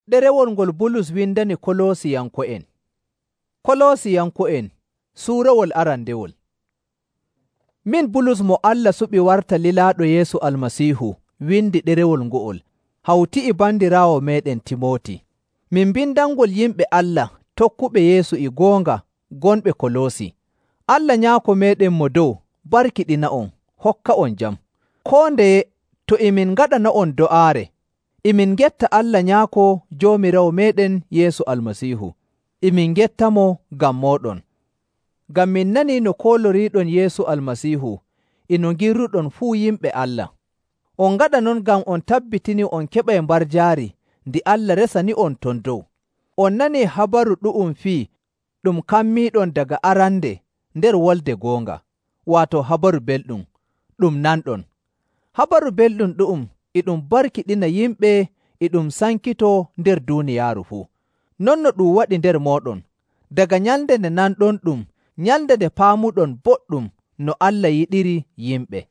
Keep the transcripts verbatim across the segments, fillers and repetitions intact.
Ɗerewol ngol Bulus windani Kolosiyanko'en. Kolosiyanko'en suurawol arandewol. Min Bulus mo Allah suɓi warta lilaaɗo Yeesu Almasiihu windi ɗerewol ngo'ol hawti e bandiraawo meɗen Timooti. Min bindangol yimɓe Allah tokkuɓe Yeesu e goonga gonɓe Koloosi. Allah Nyaako meɗen mo dow barkiɗina on, hokka on jam. Koo ndeye to emin ngaɗana on do'aare, emin getta Allah Nyaako Joomiraawo meɗen Yeesu Almasiihu. Emin gettamo ngam mooɗon. Ngam min nanii no kooloriiɗon Yeesu Almasiihu ino ngirruɗon fuu yimɓe Allah. On ngaɗa non ngam on tabbitini on keɓay mbar jaari ndi Allah resani on ton dow. On nanii habaru ɗu'um fii ɗum kammiiɗon daga arande nder wolde goonga, waato habaru belɗum, ɗum nanɗon. Habaru belɗum ɗu'um e ɗum barkiɗina yimɓe e ɗum sankito nder duuniyaaru fuu. Non no ɗum waɗi nder mooɗon, daga nyalnde nde nanɗon ɗum, nyalnde nde paamuɗon boɗɗum no Allah yiɗiri yimɓe.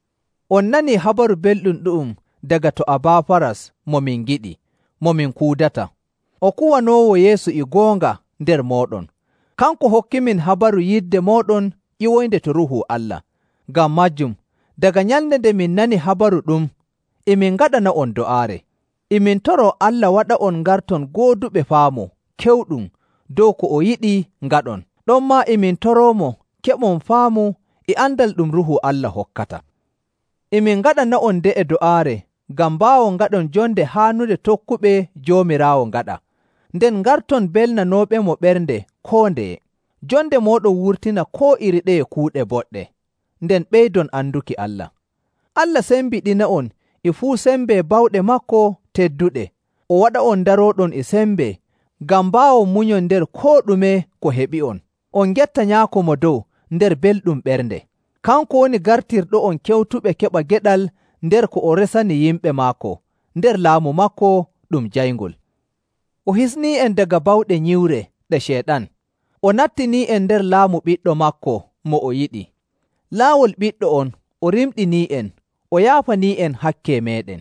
On nanii habaru belɗum ɗu'um daga to Abafaras mo min giɗi, mo min kuudata. O kuwanoowo Yeesu e goonga nder mooɗon. Kanko hokkimin habaru yidde mooɗon ƴiwoynde to Ruuhu Allah. Ngam majjum, daga nyalnde nde min nani habaru ɗum, emin ngaɗana on do'aare. Emin toro Allah waɗa on ngarton gooduɓe faamu kewɗum dow ko o yiɗi ngaɗon. Ɗonma emin toromo keɓon faamu e andal ɗum Ruuhu Allah hokkata. Emin ngaɗana on nde'e do'aare ngam mbaawon ngaɗon jonde haanude tokkuɓe Joomiraawo ngaɗa, nden ngarton belnanooɓemo ɓernde koo ndeye. Jonde mooɗon wurtina koo iri ɗeye kuuɗe boɗɗe, nden ɓeydon anduki Allah. Allah sembiɗina on e fuu sembe bawɗe makko tedduɗe, o waɗa on darooɗon e sembe ngam mbaawon munyon nder koo ɗume ko heɓi on. On getta Nyaako mo dow nder belɗum ɓernde. Kanko woni gartirɗo on kewtuɓe keɓa geɗal nder ko o resani yimɓe maako, nder laamu makko ɗum jayngol. O hisnii en daga bawɗe nyiwre ɗe Ceeɗan. O nattinii en nder laamu ɓiɗɗo makko mo o yiɗi. Laawol ɓiɗɗo on o rimɗinii en, o yaafanii en hakke meɗen.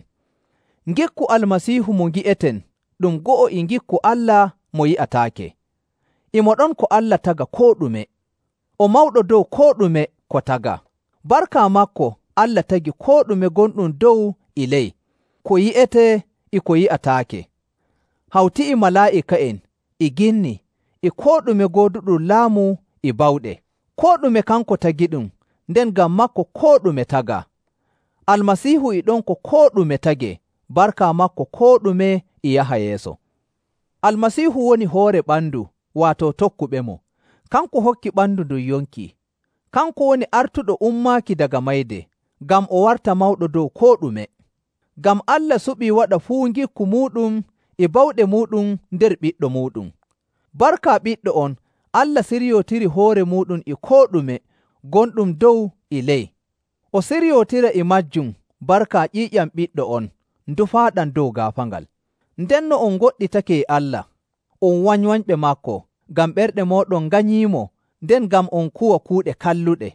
Ngikku Almasiihu mo ngi'eten ɗum go'o e ngikku Allah mo yi'ataake. Imo ɗon ko Allah taga koo ɗume. O mawɗo dow koo ɗume ko taga. Barka makko Allah tagi koo ɗume gonɗum dow e ley, ko yi'ete e ko yi'ataake. Hawti e malaa'ika'en, e ginni, e koo ɗume gooduɗum laamu e bawɗe. Koo ɗume kanko tagi ɗum, nden ngam makko koo ɗume taga. Almasiihu e ɗon ko koo ɗume tage, barka makko koo ɗume e yaha yeeso. Almasiihu woni hoore ɓandu, waato tokkuɓe mo. Kanko hokki ɓandu ndun yonki. Kanko woni artuɗo ummaaki daga mayde, ngam o warta mawɗo dow koo ɗume. Ngam Allah suɓii waɗa fuu ngikku muɗum e bawɗe muɗum nder ɓiɗɗo muɗum. Barka ɓiɗɗo on, Allah siryootiri hoore muɗum e koo ɗume gonɗum dow e ley. O siryootira e majjum barka ƴiiƴam ɓiɗɗo on, ndufaaɗam dow gaafangal. Ndenno on goɗɗitake e Allah, on wanywanyɓe makko, ngam ɓerɗe mooɗon nganyiimo, nden ngam on kuwa kuuɗe kalluɗe.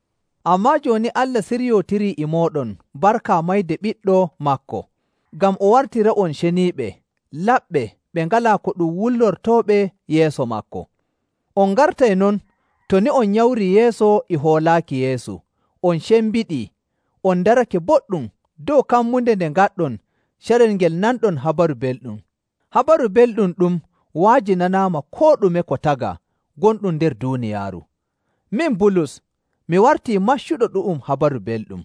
Ammaa jooni Allah siryootiri e mooɗon barka mayde ɓiɗɗo makko, ngam o wartira on ceniiɓe, laɓɓe, ɓe ngalaa ko ɗum wullortooɓe yeeso makko. On ngartay non, to ni on nyawri yeeso e hoolaaki Yeesu, on cembiɗii, on darake boɗɗum dow kammunde nde ngaɗɗon carel ngel nanɗon habaru belɗum. Habaru belɗum ɗum waajinanaama koo ɗume ko taga gonɗum nder duuniyaaru. Min Bulus, mi wartii maccuɗo ɗu'um habaru belɗum.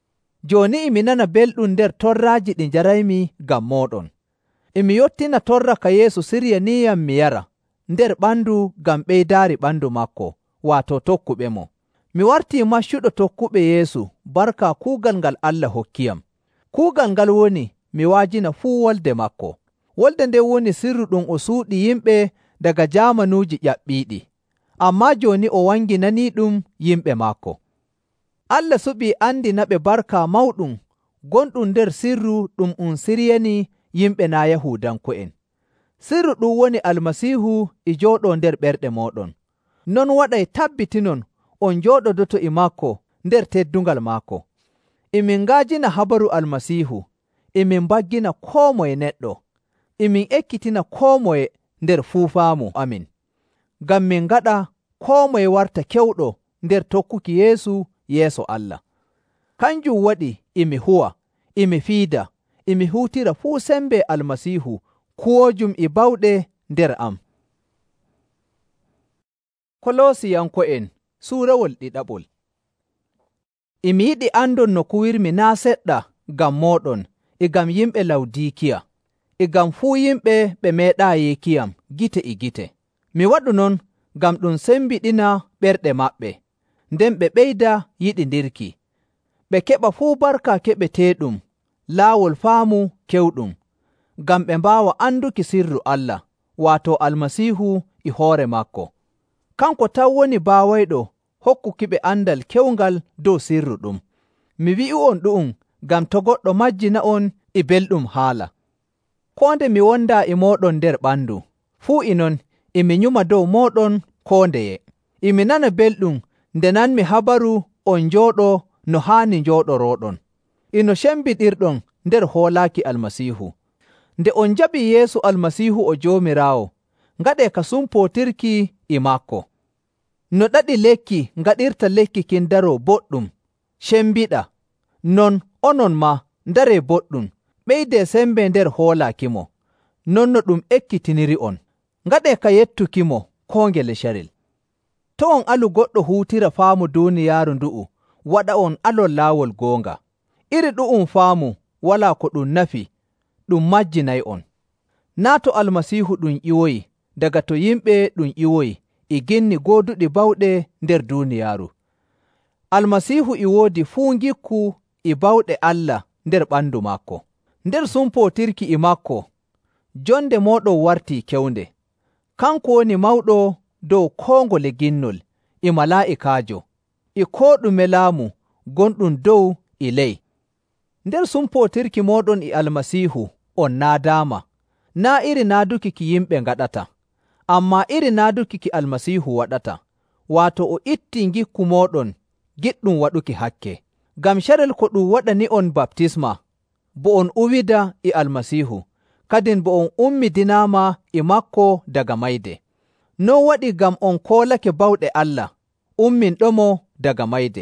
Jooni emi nana belɗum nder torraaji ɗi njaraymi ngam mooɗon. Emi yottina torra ka Yeesu siryaniiyam mi yara nder ɓandu ngam ɓeydaari ɓandu makko, waato tokkuɓe mo. Mi wartii maccuɗo tokkuɓe Yeesu barka kuugal ngal Allah hokkiyam. Kuugal ngal woni mi waajina fuu wolde makko. Wolde nde woni sirru ɗum o suuɗi yimɓe daga jaamanuuji ƴaɓɓiiɗi, ammaa jooni o wanginanii ɗum yimɓe maako. Allah suɓii andinaɓe barka mawɗum gonɗum nder sirru ɗum um siryani yimɓe naa Yahuudanko'en. Sirru ɗum woni Almasiihu e jooɗoo nder ɓerɗe mooɗon. Non waɗay tabbitinon on njooɗodoto e maako nder teddungal maako. Emin ngaajina habaru Almasiihu, emin mbaggina koo moye neɗɗo. imin ekkitina koo moye nder fuu faamu amin, ngam min ngaɗa koo moye warta kewɗo nder tokkuki Yeesu yeeso Allah. Kanjum waɗi imi huwa, imi fiida, imi huutira fuu sembe Almasiihu kuwoojum e bawɗe nder am. Kolosiyanko'en suurawol ɗiɗaɓol. Imi yiɗi andon no kuwirmi naa seɗɗa ngam mooɗon e ngam yimɓe Lawdikiya, e ngam fuu yimɓe ɓe meeɗaa yeekiyam gite e gite. Mi waɗu non ngam ɗum sembiɗina ɓerɗe maɓɓe, nden ɓe ɓeyda yiɗindirki, ɓe keɓa fuu barka keɓeteeɗum laawol faamu kewɗum, ngam ɓe mbaawa anduki sirru Allah, waato Almasiihu e hoore maako. Kanko taw woni baawayɗo hokkuki ɓe andal kewngal dow sirru ɗum. Mi wi'u'on ɗu'um ngam to goɗɗo majjina on e belɗum haala. Koo nde mi wonda e mooɗon nder ɓandu, fuu e non imi nyuma dow mooɗon koo ndeye. Imi nana belɗum nde nanmi habaru on njooɗo no haani njooɗorooɗon, ino cembiɗirɗon nder hoolaaki Almasiihu. Nde on jaɓi Yeesu Almasiihu o Joomiraawo, ngaɗee ka sumpootirki e maako. No ɗaɗi lekki ngaɗirta lekki kin daroo boɗɗum, cembiɗa, non onon ma ndaree boɗɗum, ɓeydee sembe nder hoolaakimo, non no ɗum ekkitiniri on. Ngaɗee ka yettukimo koo ngele carel. To on alu goɗɗo huutira faamu duuniyaaru ndu'u, waɗa on alon laawol goonga. Iri ɗu'um faamu walaa ko ɗum nafi, ɗum majjinay on. Naa to Almasiihu ɗum ƴiwoyi, daga to yimɓe ɗum ƴiwoyi, e ginni gooduɗi bawɗe nder duuniyaaru. Almasiihu e woodi fuu ngikku e bawɗe Allah nder ɓandu maako. Nder sumpootirki e maako, jonde mooɗon wartii kewnde. Kanko woni mawɗo dow koo ngole ginnol, e malaa'ikaajo, e koo ɗume laamu gonɗum dow e ley. Nder sumpootirki mooɗon e Almasiihu on naadaama, naa iri naaduki ki yimɓe ngaɗata, ammaa iri naaduki ki Almasiihu waɗata, waato o ittii ngikku mooɗon giɗɗum waɗuki hakke. Ngam carel ko ɗum waɗani on baptisma, bo on uwida e Almasiihu, kadin bo on ummidinaama e makko daga mayde. Non waɗi ngam on koolake bawɗe Allah, umminɗomo daga mayde.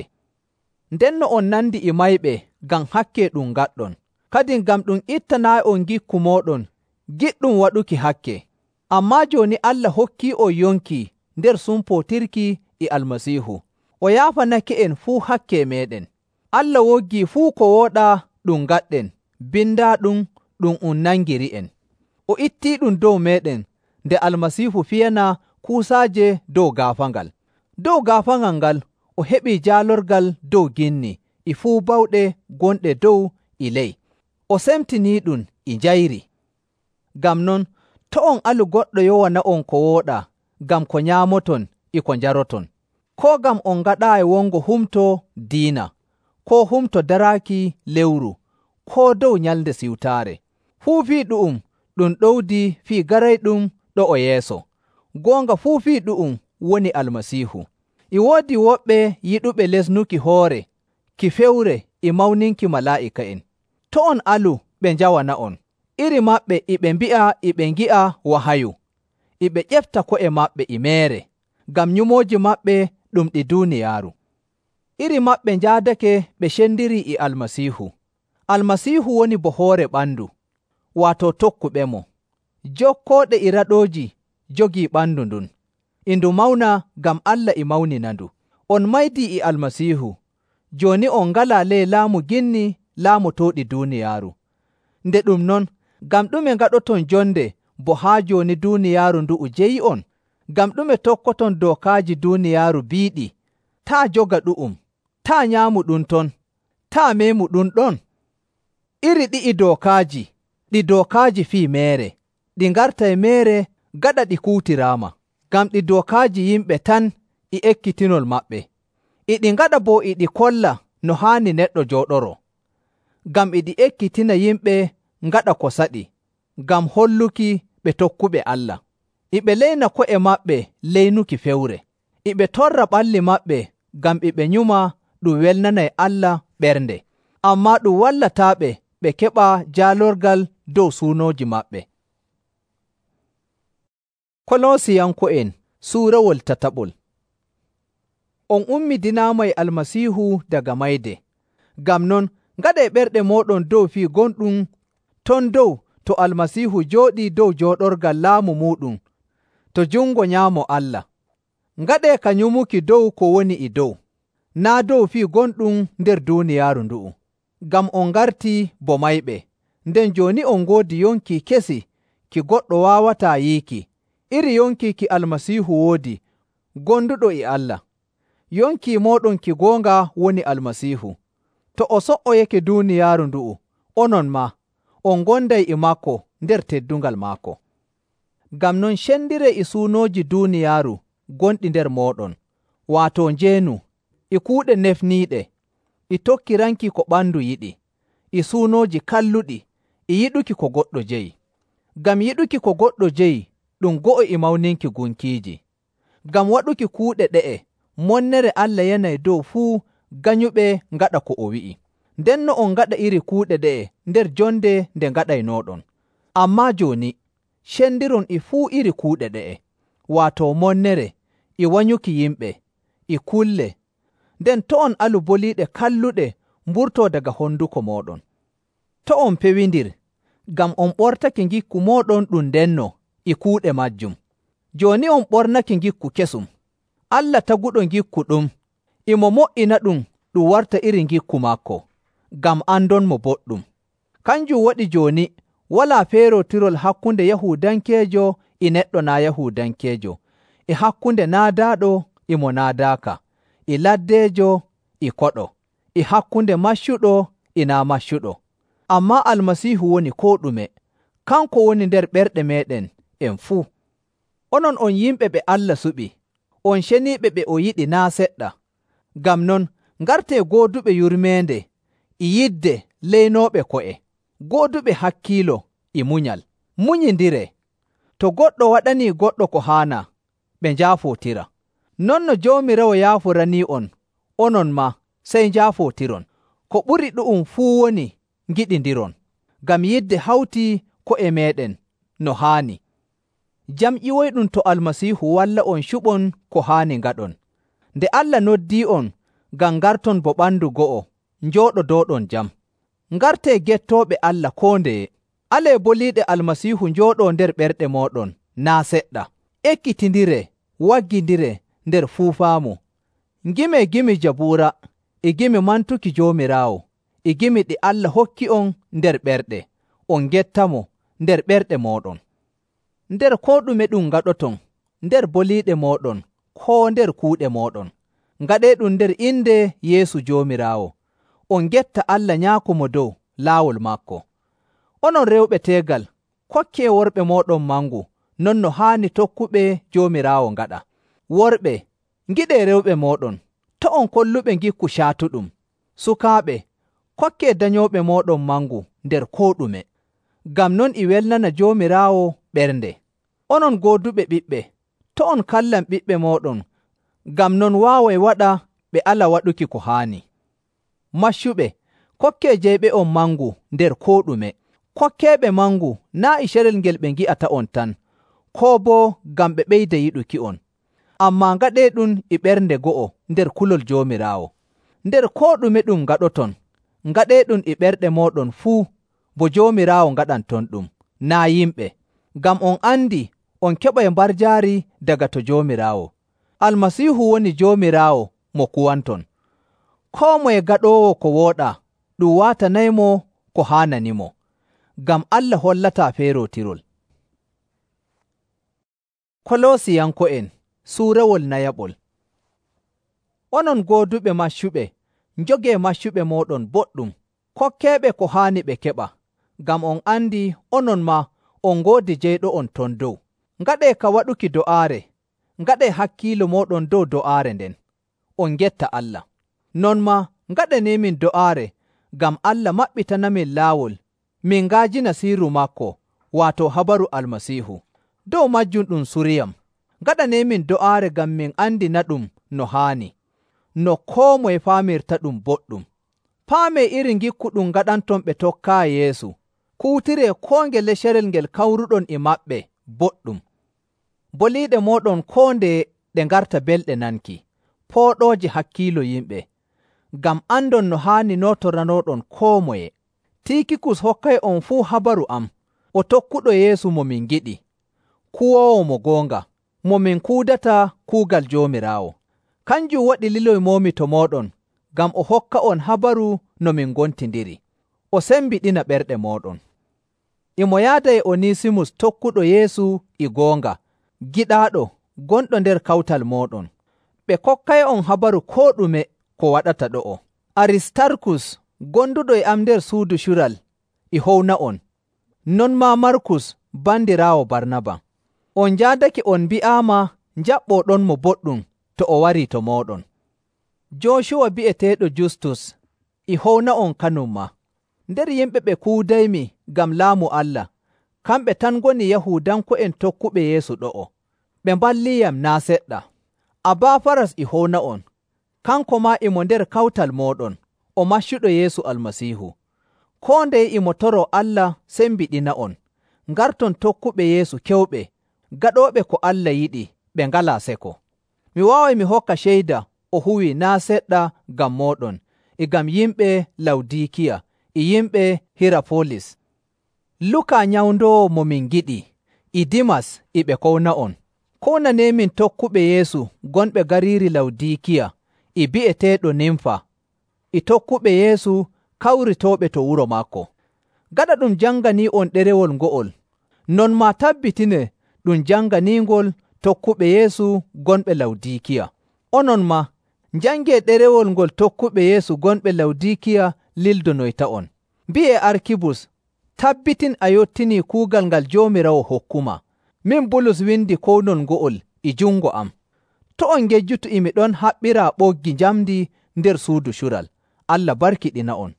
Ndenno on nandi e mayɓe ngam hakke ɗum ngaɗɗon, kadin ngam ɗum ittanaa on ngikku mooɗon giɗɗum waɗuki hakke. Ammaa jooni Allah hokkii on yonki nder sumpootirki e Almasiihu, o yaafanake en fuu hakke meɗen. Allah woggii fuu ko wooɗaa ɗum ngaɗɗen, bindaaɗum ɗum um nangiri en. O ittii ɗum dow meɗen nde Almasiihu fiyana kuusaaje dow gaafangal. Dow gaafangal ngal o heɓii jaalorgal dow ginni e fuu bawɗe gonɗe dow e ley. O semtinii ɗum e njayri. Ngam non, to on alu goɗɗo yowana on ko wooɗaa ngam ko nyaamoton e ko njaroton, koo ngam on ngaɗaayi wongo humto diina, koo humto daraaki lewru, koo dow nyalnde siwtaare. Fuu fii ɗu'um ɗum ɗowdi fii garayɗum ɗo o yeeso. Goonga fuu fii ɗu'um woni Almasiihu. E woodi woɓɓe yiɗuɓe lesnuki hoore, ki fewre e mawninki malaa'ika'en. To on alu ɓe njawana on, iri maɓɓe e ɓe mbi'a e ɓe ngi'a wahayu, e ɓe ƴefta ko'e maɓɓe e meere, ngam nyumooji maɓɓe ɗum ɗi duuniyaaru. Iri maɓɓe njaadake ɓe cendiri e Almasiihu. Almasiihu woni bo hoore ɓandu, waato tokkuɓe mo. Jokkooɗe e raɗooji jogii ɓandu ndun, e ndu mawna ngam Allah e mawnina ndu. On maydii e Almasiihu, jooni on ngalaa ley laamu ginni laamotooɗi duuniyaaru. Nde ɗum non, ngam ɗume ngaɗoton jonde bo haa jooni duuniyaaru ndu'u jeyi on? Ngam ɗume tokkoton dookaaji duuniyaaru biiɗi, taa joga ɗu'um, taa nyaamu ɗum ton, taa meemu ɗum ɗon? Iri ɗi'i dookaaji, ɗi dookaaji fii meere, ɗi ngartay meere gaɗa ɗi kuutiraama, ngam ɗi dookaaji yimɓe tan e ekkitinol maɓɓe. Iɗi ngaɗa bo iɗi kolla no haani neɗɗo jooɗoro, ngam iɗi ekkitina yimɓe ngaɗa ko saɗi, ngam holluki ɓe tokkuɓe Allah. Iɓe leyna ko'e maɓɓe leynuki fewre. Iɓe torra ɓalli maɓɓe ngam iɓe nyuma ɗum welnanay Allah ɓernde, ammaa ɗum wallataaɓe ɓe keɓa jaalorgal dow suunooji maɓɓe. Kolosiyanko'en Suurawol tataɓol. On ummidinaamay Almasiihu daga mayde, ngam non ngaɗee ɓerɗe mooɗon dow fii gonɗum ton dow to Almasiihu jooɗii dow jooɗorgal laamu muuɗum to jungo nyaamo Allah. Ngaɗee ka nyumuki dow ko woni e dow, naa dow fii gonɗum nder duuniyaaru ndu'u. Ngam on ngartii bo mayɓe, nden jooni on ngoodi yonki kesi ki goɗɗo waawataa yiiki, iri yonki ki Almasiihu woodi, gonduɗo e Allah. Yonki mooɗon ki goonga woni Almasiihu. To o so''oyake duuniyaaru ndu'u, onon maa, on gonday e maako nder teddungal maako. Ngam non cendire e suunooji duuniyaaru gonɗi nder mooɗon, waato njeenu, e kuuɗe nefniiɗe, e tokkiranki ko ɓandu yiɗi, e suunooji kalluɗi, e yiɗuki ko goɗɗo jeyi. Ngam yiɗuki ko goɗɗo jeyi ɗum go'o e mawninki gunkiiji. Ngam waɗuki kuuɗe ɗe'e, monnere Allah yanay dow fuu ganyuɓe ngaɗa ko o wi'i. Ndenno on ngaɗa iri kuuɗe ɗe'e nder jonde nde ngaɗaynooɗon. Ammaa jooni, cendiron e fuu iri kuuɗe ɗe'e, waato monnere, e wanyuki yimɓe, e kulle, nden to on alu boliiɗe kalluɗe mburtoo daga honduko mooɗon. To on pewindir, ngam on ɓortake ngikku mooɗon ɗum ndenno e kuuɗe majjum. Jooni on ɓornake ngikku kesum. Allah taguɗo ngikku ɗum, imo mo'ina ɗum ɗum warta iri ngikku maako, ngam andonmo boɗɗum. Kanjum waɗi jooni walaa feerotirol hakkunde Yahuudankeejo e neɗɗo naa Yahuudankeejo, e hakkunde naadaaɗo e mo naadaaka, e laddeejo e koɗo, e hakkunde maccuɗo e naa maccuɗo. Ammaa Almasiihu woni koo ɗume, kanko woni nder ɓerɗe meeɗen en fuu. Onon on yimɓe ɓe Allah suɓi, on ceniiɓe ɓe o yiɗi naa seɗɗa. Ngam non ngartee gooduɓe yurmeende e yidde leynooɓe ko'e, gooduɓe hakkiilo e munyal. Munyindire, to goɗɗo waɗanii goɗɗo ko haana, ɓe njaafootira. Non no Joomiraawo yaafuranii on, onon maa sey njaafotiron. Ko ɓuri ɗu'um fuu woni ngiɗindiron, ngam yidde hawtii ko'e meeɗen no haani. Jam ƴiwoyɗum to Almasiihu walla on cuɓon ko haani ngaɗon. Nde Allah noddii on ngam ngarton bo ɓandu go'o, njooɗodooɗon jam. Ngartee gettooɓe Allah koo ndeye. Alee boliiɗe Almasiihu njooɗoo nder ɓerɗe mooɗon naa seɗɗa. Ekkitindire, waggindire nder fuufaamu. Ngimee gimi Jabuura, e gimi mantuki Joomiraawo, e gimi ɗi Allah hokki on nder ɓerɗe. On gettamo nder ɓerɗe mooɗon. Nder koo ɗume ɗum ngaɗoton, nder boliiɗe mooɗon, koo nder kuuɗe mooɗon, ngaɗee ɗum nder inde Yeesu Joomiraawo. On getta Allah Nyaako mo dow laawol maako. Onon rewɓe teegal, kokkee worɓe mooɗon mangu, non no haani tokkuɓe Joomiraawo ngaɗa. Worɓe, ngiɗee rewɓe mooɗon, to on kolluɓe ngikku caatuɗum. Sukaaɓe, kokkee danyooɓe mooɗon mangu nder koo ɗume. Ngam non e welnana Joomiraawo ɓernde. Onon gooduɓe ɓiɓɓe, to on kallan ɓiɓɓe mooɗon, ngam non waaway waɗa ɓe ala waɗuki ko haani. Maccuɓe, kokkee jeyɓe on mangu nder koo ɗume. Kokkeeɓe mangu naa e carel ngel ɓe ngi'ata on tan, koo boo ngam ɓe ɓeyda yiɗuki on. Ammaa ngaɗee ɗum e ɓernde go'o nder kulol Joomiraawo. Nder koo ɗume ɗum ngaɗoton, ngaɗee ɗum e ɓerɗe mooɗon fuu, bo Joomiraawo ngaɗanton ɗum, naa yimɓe. Ngam on andi on keɓay mbarjaari daga to Joomiraawo. Almasiihu woni Joomiraawo mo kuwanton. Koo moye gaɗoowo ko wooɗaa, ɗum waatanaymo ko haananimo, ngam Allah hollataa feerotirol. Kolosiyanko'en Suurawol nayaɓol. Onon gooduɓe maccuɓe, njogee maccuɓe mooɗon boɗɗum, kokkeeɓe ko haani ɓe keɓa, ngam on andi onon maa on ngoodi jeyɗo on ton dow. Ngaɗee ka waɗuki do'aare, ngaɗee hakkiilo mooɗon dow do'aare nden. On getta Allah. Non maa ngaɗanee min do'aare, ngam Allah maɓɓitanamin laawol, min ngaajina sirru maako, waato habaru Almasiihu. Dow majjum ɗum suriyam. Ngaɗanee min do'aare ngam min andina ɗum no haani, no koo moye faamirta ɗum boɗɗum. Paamee iri ngikku ɗum ngaɗanton ɓe tokkaayi Yeesu. Kuutiree koo ngele carel ngel kawruɗon e maɓɓe boɗɗum. boliiɗe mooɗon koo nde ɗe ngarta belɗe nanki, pooɗooje hakkiilo yimɓe, ngam andon no haani nootoranoɗon koo moye. Tiikikus hokkay on fuu habaru am, o tokkuɗo Yeesu mo min giɗi, kuwoowo mo goonga, mo min kuudata kuugal Joomiraawo. Kanjum waɗi liloymoomi to mooɗon, ngam o hokka on habaru no min ngontindiri, o sembiɗina ɓerɗe mooɗon. Imo yaada e Onisimus tokkuɗo Yeesu e goonga, giɗaaɗo gonɗo nder kawtal mooɗon. Ɓe kokkay on habaru koo ɗume ko waɗata ɗo'o. Aristarkus gonduɗo e am nder suudu cural e howna on, non maa Markus bandiraawo Barnaba. On njaadake on mbi'aama njaɓɓoɗon mo boɗɗum to o warii to mooɗon. Jooshuwa bi'eteeɗo Justus e howna on kanum ma. Nder yimɓe ɓe kuudaymi ngam laamu Allah, kamɓe tan ngoni Yahuudanko'en tokkuɓe Yeesu ɗo'o. Ɓe mballiyam naa seɗɗa. Abafaras e howna on, kanko maa imo nder kawtal mooɗon, o maccuɗo Yeesu Almasiihu. Koo ndeye imo toroo Allah sembiɗina on, ngarton tokkuɓe Yeesu kewɓe, gaɗooɓe ko Allah yiɗi, ɓe ngalaa seko. Mi waaway mi hokka ceyda o huwii naa seɗɗa ngam mooɗon, e ngam yimɓe Lawdikiya, e yimɓe Hirafolis. Luka nyawndoowo mo min giɗi, e Dimas e ɓe kowna on. Kownaneemin tokkuɓe Yeesu gonɓe gariiri Lawdikiya, e bi'eteeɗo Nimfa, e tokkuɓe Yeesu kawritooɓe to wuro maako. Gaɗa ɗum janganii on ɗerewol ngo'ol, non maa tabbitine ɗum janganiingol tokkuɓe Yeesu gonɓe Lawdikiya. Onon ma, njangee ɗerewol ngol tokkuɓe Yeesu gonɓe Lawdikiya lildonoyta on. Mbi'e Arkibus, tabbitin a yottinii kuugal ngal Joomiraawo hokkuma. Min Bulus windi kownol ngo'ol e jungo am. To on ngejjutu imi ɗon haɓɓira ɓoggi njamdi nder suudu cural. Allah barkiɗina on.